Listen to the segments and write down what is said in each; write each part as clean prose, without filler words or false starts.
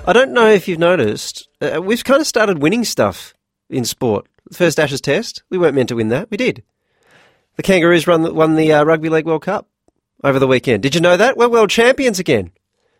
I don't know if you've noticed, we've kind of started winning stuff in sport. The first Ashes Test, we weren't meant to win that. We did. The Kangaroos won the Rugby League World Cup over the weekend. Did you know that? We're world champions again.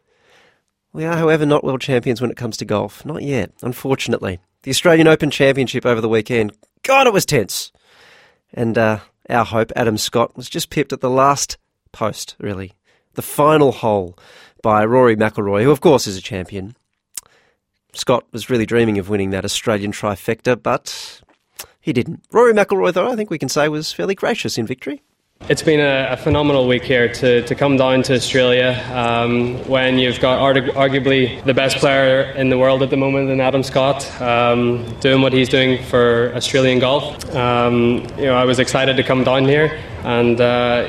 We are, however, not world champions when it comes to golf. Not yet, unfortunately. The Australian Open Championship over the weekend, God, it was tense. And our hope, Adam Scott, was just pipped at the last post, really. The final hole by Rory McIlroy, who, of course, is a champion. Scott was really dreaming of winning that Australian trifecta, but he didn't. Rory McIlroy, though, I think we can say was fairly gracious in victory. It's been a phenomenal week here to come down to Australia when you've got arguably the best player in the world at the moment in Adam Scott, doing what he's doing for Australian golf. I was excited to come down here, and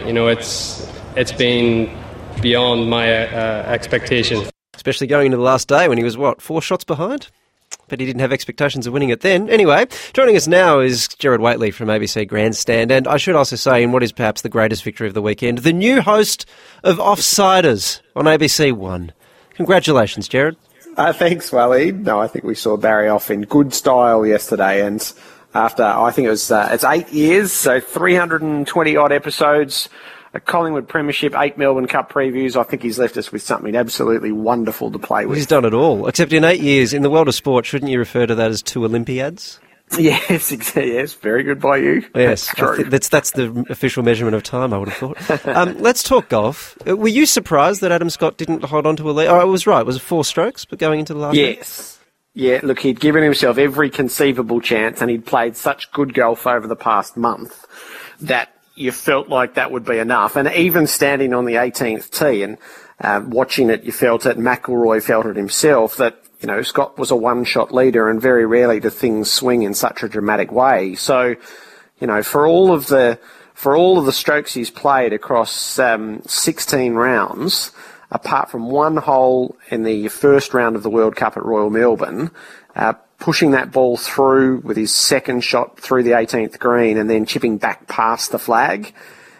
it's been beyond my expectations. Especially going into the last day when he was, 4 shots behind? But he didn't have expectations of winning it then. Anyway, joining us now is Gerard Whateley from ABC Grandstand, and I should also say, in what is perhaps the greatest victory of the weekend, the new host of Offsiders on ABC One. Congratulations, Gerard. Thanks, Waleed. No, I think we saw Barry off in good style yesterday, and after, I think it's 8 years, so 320-odd episodes, a Collingwood Premiership, 8 Melbourne Cup previews. I think he's left us with something absolutely wonderful to play with. He's done it all, except in 8 years, in the world of sport, shouldn't you refer to that as 2 Olympiads? Yes, very good by you. Yes, true. That's the official measurement of time, I would have thought. Let's talk golf. Were you surprised that Adam Scott didn't hold on to a lead? Oh, I was right. Was it 4 strokes, but going into the last Yes. Yeah, look, he'd given himself every conceivable chance, and he'd played such good golf over the past month that you felt like that would be enough. And even standing on the 18th tee and watching it, you felt it, McIlroy felt it himself, that, Scott was a one-shot leader, and very rarely do things swing in such a dramatic way. So, for all of the strokes he's played across 16 rounds, apart from one hole in the first round of the World Cup at Royal Melbourne, pushing that ball through with his second shot through the 18th green and then chipping back past the flag,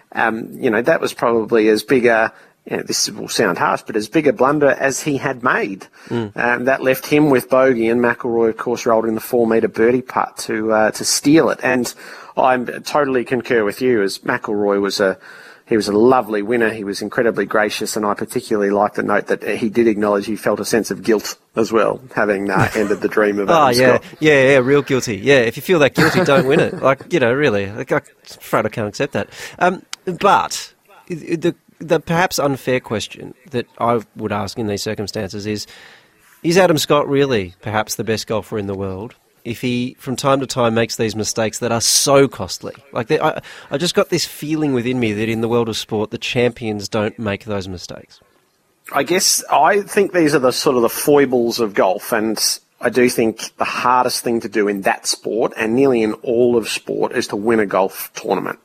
that was probably as big a, this will sound harsh, but as big a blunder as he had made. That left him with bogey, and McIlroy, of course, rolled in the 4-metre birdie putt to steal it. And I totally concur with you, as McIlroy was a lovely winner. He was incredibly gracious, and I particularly like the note that he did acknowledge he felt a sense of guilt as well, having ended the dream of Adam Scott. Yeah, real guilty. Yeah, if you feel that guilty, don't win it. Really. I'm afraid I can't accept that. But the perhaps unfair question that I would ask in these circumstances is Adam Scott really perhaps the best golfer in the world if he, from time to time, makes these mistakes that are so costly? I just got this feeling within me that in the world of sport, the champions don't make those mistakes. I guess I think these are the sort of the foibles of golf, and I do think the hardest thing to do in that sport, and nearly in all of sport, is to win a golf tournament.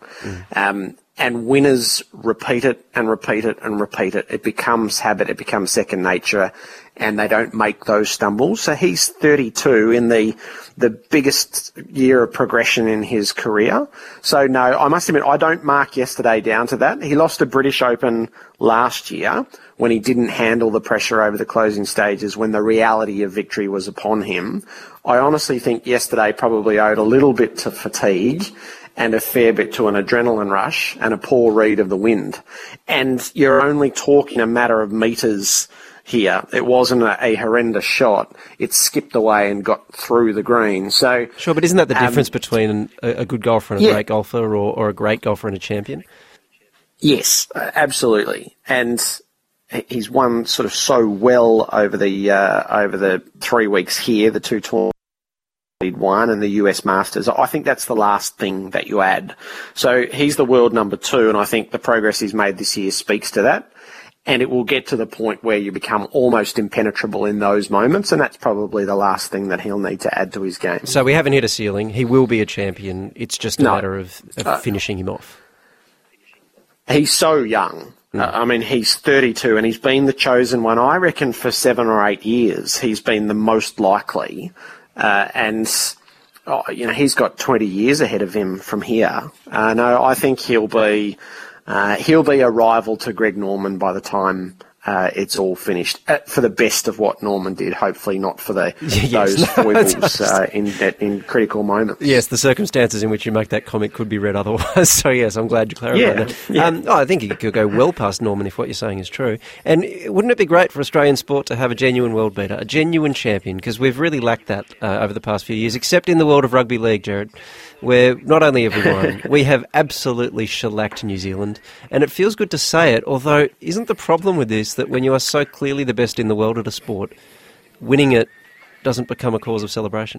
And winners repeat it and repeat it and repeat it. It becomes habit, it becomes second nature, and they don't make those stumbles. So he's 32 in the biggest year of progression in his career. So no, I must admit, I don't mark yesterday down to that. He lost the British Open last year when he didn't handle the pressure over the closing stages, when the reality of victory was upon him. I honestly think yesterday probably owed a little bit to fatigue and a fair bit to an adrenaline rush and a poor read of the wind. And you're only talking a matter of metres here. It wasn't a horrendous shot. It skipped away and got through the green. So sure, but isn't that the difference between a good golfer and a great golfer, or a great golfer and a champion? Yes, absolutely. And he's won sort of so well over the 3 weeks here, the 2 tournaments he'd won, and the US Masters. I think that's the last thing that you add. So he's the world number 2, and I think the progress he's made this year speaks to that. And it will get to the point where you become almost impenetrable in those moments, and that's probably the last thing that he'll need to add to his game. So we haven't hit a ceiling. He will be a champion. It's just a matter of finishing him off. He's so young. He's 32, and he's been the chosen one, I reckon, for 7 or 8 years. He's been the most likely. He's got 20 years ahead of him from here. I think he'll be a rival to Greg Norman by the time it's all finished for the best of what Norman did. Hopefully not for those foibles in critical moments. Yes, the circumstances in which you make that comment could be read otherwise. So yes, I'm glad you clarified that. Yeah. I think it could go well past Norman if what you're saying is true. And wouldn't it be great for Australian sport to have a genuine world beater, a genuine champion? Because we've really lacked that over the past few years, except in the world of rugby league, Jared, where not only have we won, we have absolutely shellacked New Zealand. And it feels good to say it, although isn't the problem with this that when you are so clearly the best in the world at a sport, winning it doesn't become a cause of celebration?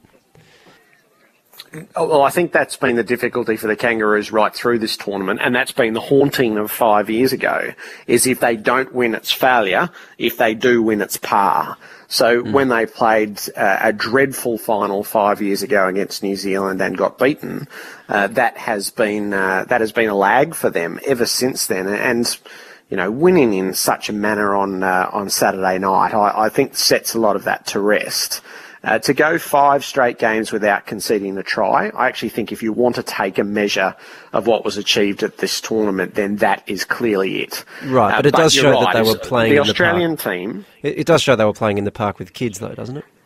Well, I think that's been the difficulty for the Kangaroos right through this tournament, and that's been the haunting of 5 years ago, is if they don't win, it's failure. If they do win, it's par. So when they played a dreadful final 5 years ago against New Zealand and got beaten, that has been a lag for them ever since then. And winning in such a manner on Saturday night, I think sets a lot of that to rest. To go 5 straight games without conceding a try, I actually think if you want to take a measure of what was achieved at this tournament, then that is clearly it. Right, but it does show that they were playing in the park. The Australian team... It does show they were playing in the park with kids, though, doesn't it?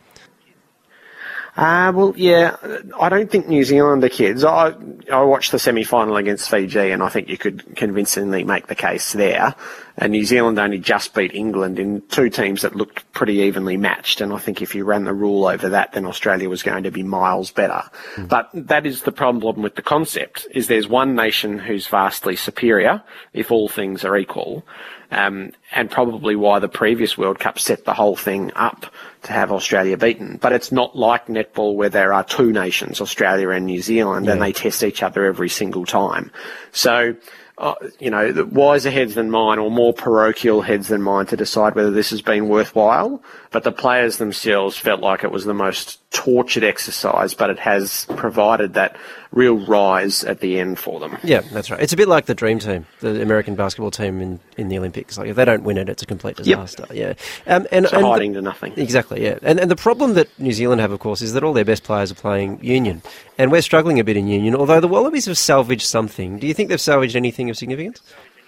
Well, yeah, I don't think New Zealand are kids. I watched the semi-final against Fiji, and I think you could convincingly make the case there. And New Zealand only just beat England in 2 teams that looked pretty evenly matched. And I think if you ran the rule over that, then Australia was going to be miles better. But that is the problem with the concept, is there's one nation who's vastly superior, if all things are equal. And probably why the previous World Cup set the whole thing up to have Australia beaten. But it's not like netball where there are 2 nations, Australia and New Zealand, and they test each other every single time. So, the wiser heads than mine, or more parochial heads than mine, to decide whether this has been worthwhile. But the players themselves felt like it was the most tortured exercise, but it has provided that real rise at the end for them. Yeah, that's right. It's a bit like the Dream Team, the American basketball team in the Olympics. Like, if they don't win it, it's a complete disaster. Yep. Yeah, and hiding to nothing. Exactly. Yeah, and the problem that New Zealand have, of course, is that all their best players are playing union, and we're struggling a bit in union. Although the Wallabies have salvaged something. Do you think they've salvaged anything of significance?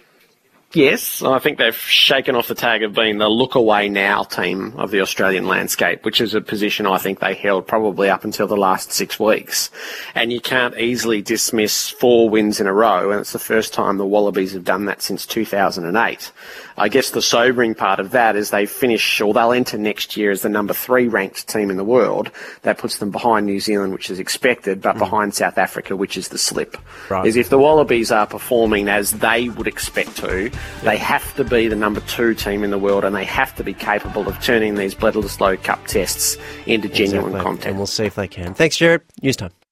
Yes, I think they've shaken off the tag of being the look-away now team of the Australian landscape, which is a position I think they held probably up until the last 6 weeks. And you can't easily dismiss 4 wins in a row, and it's the first time the Wallabies have done that since 2008. I guess the sobering part of that is they'll enter next year as the number 3 ranked team in the world. That puts them behind New Zealand, which is expected, but behind South Africa, which is the slip. Right. Is if the Wallabies are performing as they would expect to, they have to be the number 2 team in the world, and they have to be capable of turning these Bledisloe Cup tests into genuine content. And we'll see if they can. Thanks, Jared. News time.